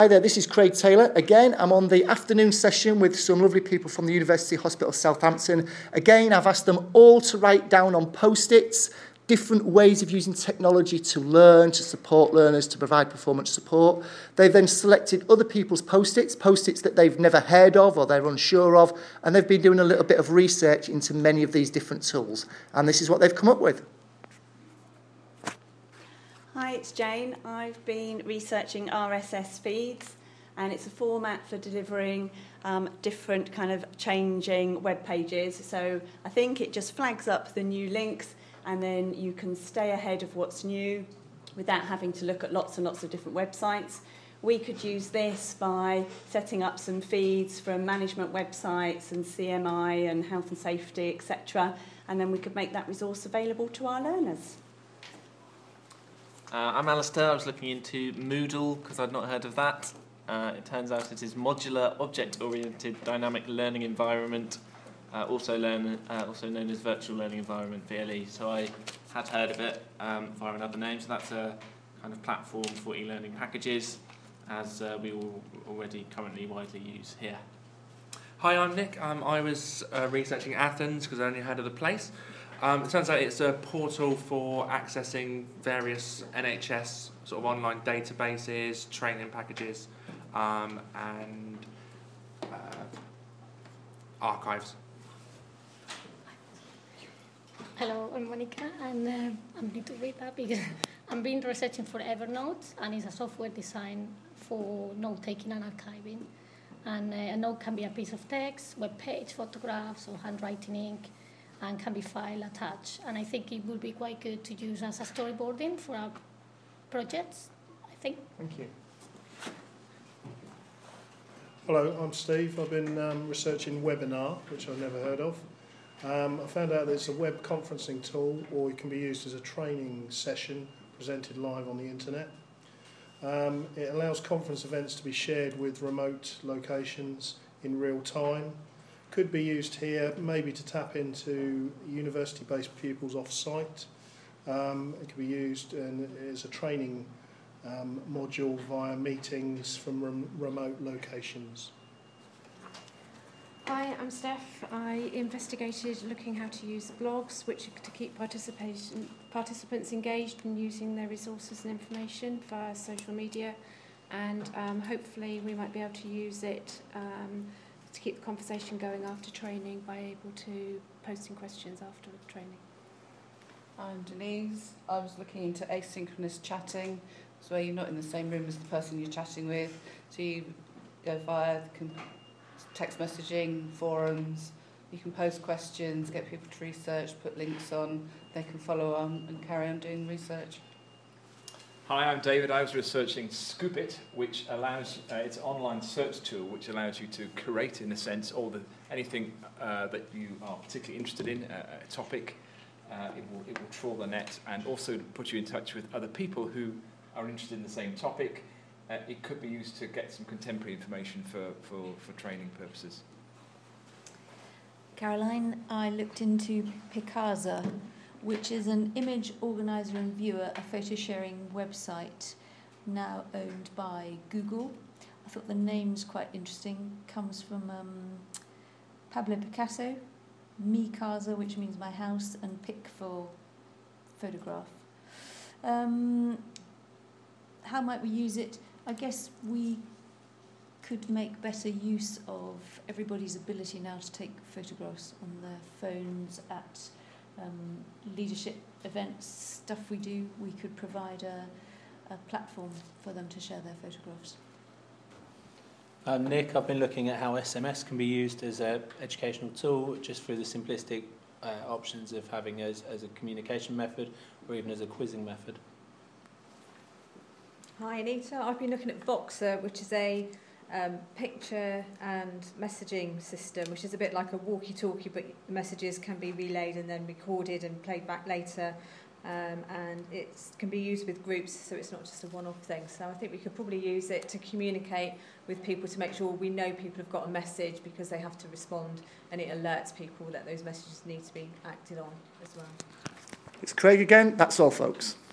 Hi there, this is Craig Taylor. Again, I'm on the afternoon session with some lovely people from the University Hospital Southampton. Again, I've asked them all to write down on post-its different ways of using technology to learn, to support learners, to provide performance support. They've then selected other people's post-its that they've never heard of or they're unsure of, and they've been doing a little bit of research into many of these different tools. And this is what they've come up with. Hi, it's Jane. I've been researching RSS feeds, and it's a format for delivering different kind of changing web pages. So I think it just flags up the new links, and then you can stay ahead of what's new without having to look at lots and lots of different websites. We could use this by setting up some feeds from management websites and CMI and health and safety, etc., and then we could make that resource available to our learners. I'm Alistair. I was looking into Moodle because I'd not heard of that. It turns out it is modular, object-oriented, dynamic learning environment, also known as virtual learning environment, VLE. So I had heard of it via another name. So that's a kind of platform for e-learning packages, as we all already currently widely use here. Hi, I'm Nick. I was researching Athens because I only heard of the place. It turns out it's a portal for accessing various NHS sort of online databases, training packages, and archives. Hello, I'm Monica, and I'm new to read that because I've been researching for Evernote, and it's a software designed for note-taking and archiving. And a note can be a piece of text, web page, photographs, or handwriting ink, and can be file attached. And I think it would be quite good to use as a storyboarding for our projects, I think. Thank you. Hello, I'm Steve. I've been researching Webinar, which I've never heard of. I found out that it's a web conferencing tool, or it can be used as a training session presented live on the internet. It allows conference events to be shared with remote locations in real time. Could be used here maybe to tap into university-based pupils off-site. It could be used as a training module via meetings from remote locations. Hi, I'm Steph. I investigated looking how to use blogs, which are to keep participants engaged in using their resources and information via social media, and hopefully we might be able to use it to keep the conversation going after training by able to posting questions after training. I'm Denise. I was looking into asynchronous chatting, so where you're not in the same room as the person you're chatting with, so you go via text messaging, forums, you can post questions, get people to research, put links on, they can follow on and carry on doing research. Hi, I'm David. I was researching Scoopit, which allows, it's an online search tool which allows you to curate, in a sense, anything that you are particularly interested in, a topic. It will trawl the net and also put you in touch with other people who are interested in the same topic. It could be used to get some contemporary information for training purposes. Caroline, I looked into Picasa, which is an image organizer and viewer, a photo sharing website now owned by Google. I thought the name's quite interesting. Comes from Pablo Picasso, Mi Casa, which means my house, and Pic for photograph. How might we use it? I guess we could make better use of everybody's ability now to take photographs on their phones at leadership events, stuff we do. We could provide a platform for them to share their photographs. Nick, I've been looking at how SMS can be used as an educational tool, just through the simplistic options of having as a communication method or even as a quizzing method. Hi Anita, I've been looking at Voxer, which is a picture and messaging system, which is a bit like a walkie-talkie, but the messages can be relayed and then recorded and played back later, and it can be used with groups, so it's not just a one-off thing. So I think we could probably use it to communicate with people to make sure we know people have got a message because they have to respond, and it alerts people that those messages need to be acted on as well. It's Craig again. That's all, folks.